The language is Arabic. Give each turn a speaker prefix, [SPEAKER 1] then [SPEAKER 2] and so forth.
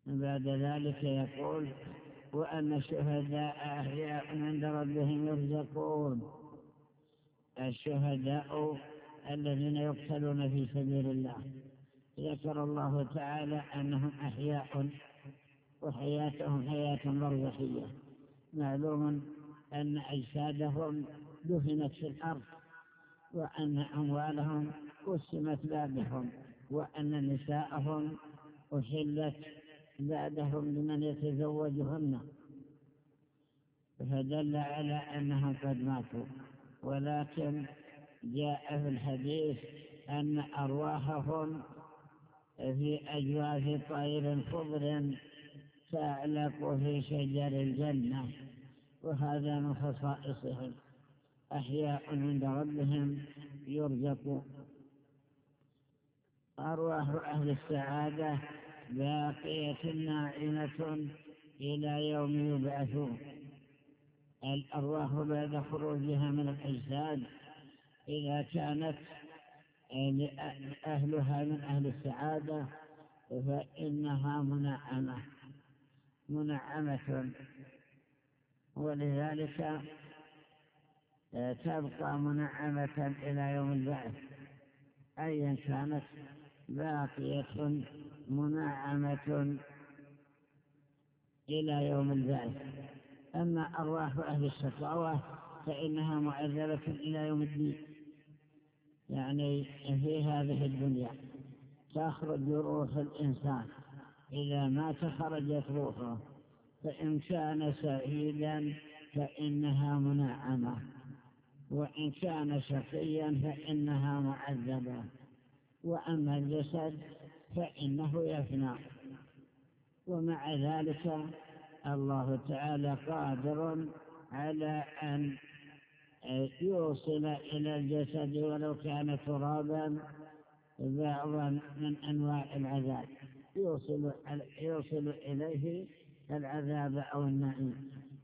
[SPEAKER 1] بعد ذلك يقول وأن الشهداء أحياء عند ربهم يرزقون. الشهداء الذين يقتلون في سبيل الله ذكر الله تعالى أنهم أحياء وحياتهم حياة برزخية. معلوم أن أجسادهم دفنت في الأرض، وأن أموالهم قسمت بعدهم، وأن نساءهم أحلت بعدهم لمن يتزوجهن، فدل على أنهم قد ماتوا. ولكن جاء في الحديث أن أرواحهم في أجواف طير خضر تعلق في شجر الجنة، وهذا من خصائصهم، أحياء عند ربهم يرزقون. أرواح أهل السعادة باقية ناعمة إلى يوم يبعثون. الأرواح بعد خروجها من الأجساد إذا كانت أهلها من أهل السعادة فإنها منعمة، ولذلك تبقى منعمة إلى يوم البعث. أيا كانت باقية منعمة إلى يوم البعث. أما أرواح أهل الشقاوة فإنها معذبة إلى يوم الدين، يعني في هذه الدنيا تخرج روح الإنسان، إذا مات خرجت روحه، فإن كان سعيدا فإنها منعمة، وإن كان شقيا فإنها معذبة. وأما الجسد فإنه يفنى، ومع ذلك الله تعالى قادر على أن يوصل إلى الجسد ولو كان ترابا بعضا من أنواع العذاب، يوصل إليه العذاب أو النعيم.